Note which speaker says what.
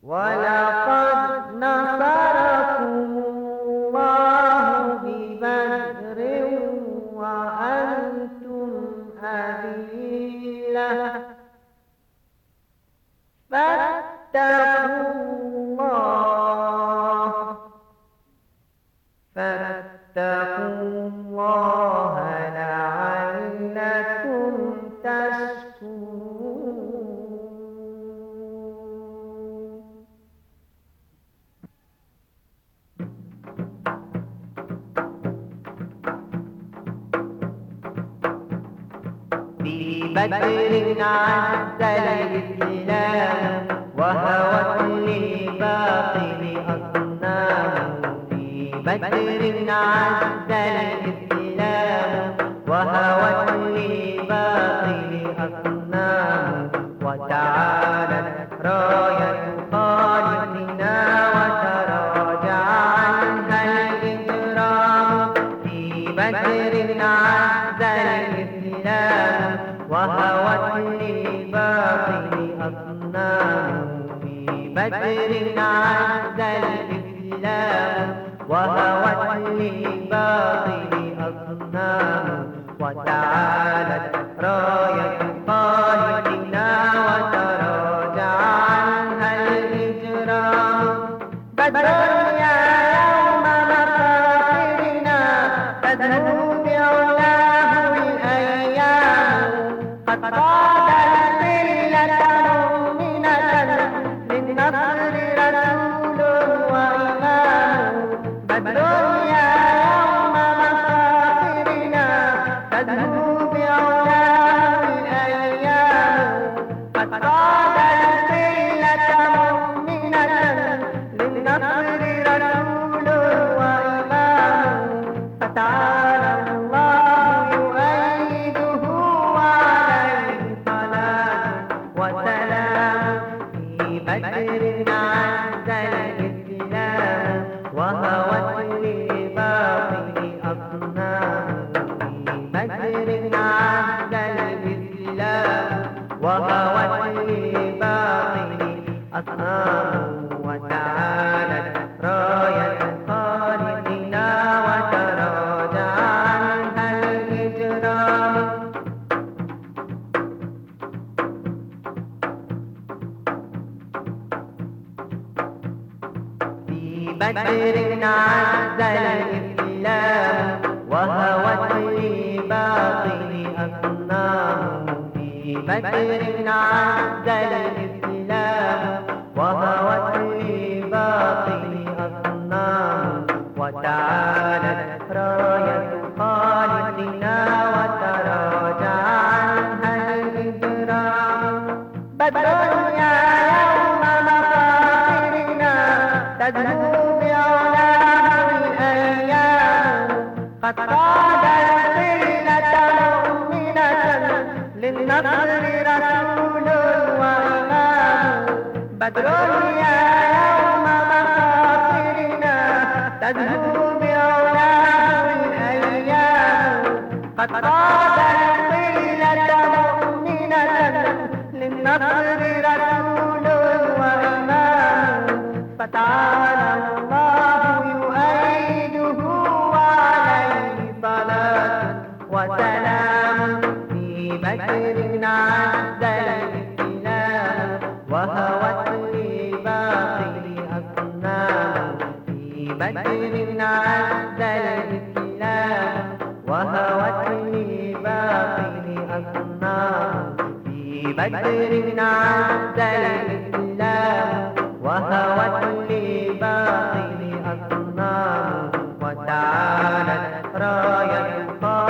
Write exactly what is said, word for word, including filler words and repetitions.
Speaker 1: ولقد نصركم الله ببدر وأنتم أذلة فاتقوا الله فاتقوا الله لعلكم تشكرون. في بدر عز الإسلام وهوت للباطل أصنام. في بدر عز الإسلام وهوت للباطل أصنام. وتعالت راية خالقنا وتراجع عنها الإجرام. في بدر عز الإسلام وهوت للباطل أصنام. في بدر عز الإسلام وهوت للباطل أصنام. وتعالت راية خالقنا وتراجع عنها الإجرام. بدر يا يوم مفاخرنا تدنو بعلاه الأيام. قد قاد الذلة مؤمنة للنصر رسول وإمام. بدر يا يوم مفاخرنا تدنو بعلاه الأيام. قد قاد الذلة مؤمنة للنصر رسول وإمام. فتعالى الله يؤيده وعليه صلاة وسلام. في بدر عز الإسلام وهوت للباطل أصنام. في بدر عز الإسلام وهوت للباطل أصنام. وتعالت راية خالقنا وتراجع عنها الإجرام. في بدر عز الإسلام وهوت للباطل أصنام. في بدر عز الإسلام وهوت للباطل أصنام. وتعالت راية خالقنا وتراجع عنها الإجرام. بدر يا يوم مفاخرنا تدنو بعلاه الأيام. قد قاد الذلة مؤمنة للنصر رسول وإمام. بدر يا يوم مفاخرنا تدنو بعلاه الأيام. قد قاد الذلة مؤمنة للنصر رسول وإمام. فتعالى الله يؤيده وعليه صلاة وسلام. في بدر عز الإسلام وهوت للباطل أصنام. في بدر عز الإسلام وهوت للباطل أصنام. في بدر عز الإسلام وهوت للباطل أصنام. وتعالت راية